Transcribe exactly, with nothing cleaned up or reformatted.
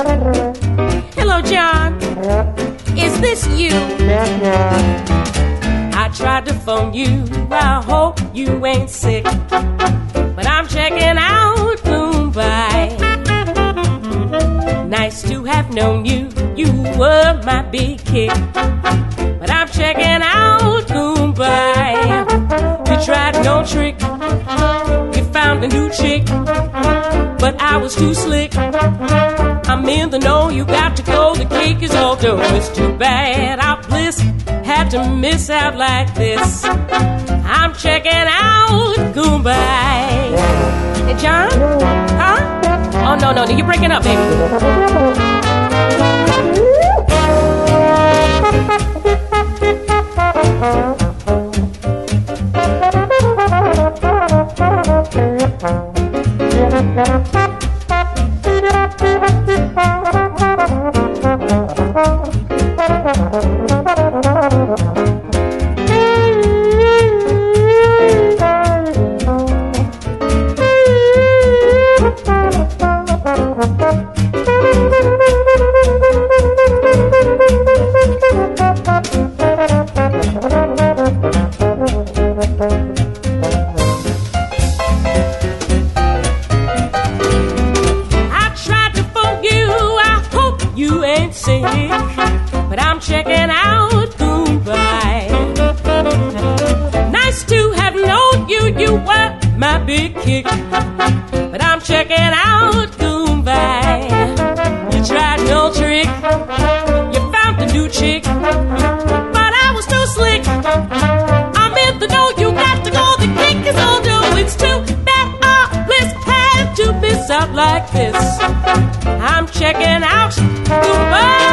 Hello, John. Is this you? I tried to phone you. I hope you ain't sick. But I'm checking out Mumbai. Nice to have known you. You were my big kick. But I'm checking out Mumbai. We tried no trick. We found a new chick. But I was too slick. I'm in the know, you got to go. The cake is all done. It's too bad our bliss had to miss out like this. I'm checking out Mumbai. Hey, John? Huh? Oh, no, no, no, you're breaking up, baby. But I'm checking out Mumbai. Nice to have known you, you were my big kick. But I'm checking out Mumbai. You tried no trick, you found a new chick, but I was too slick. I'm in the know, you got to go, the cake is all due. It's too bad our bliss had to miss out like this. I'm checking out Mumbai.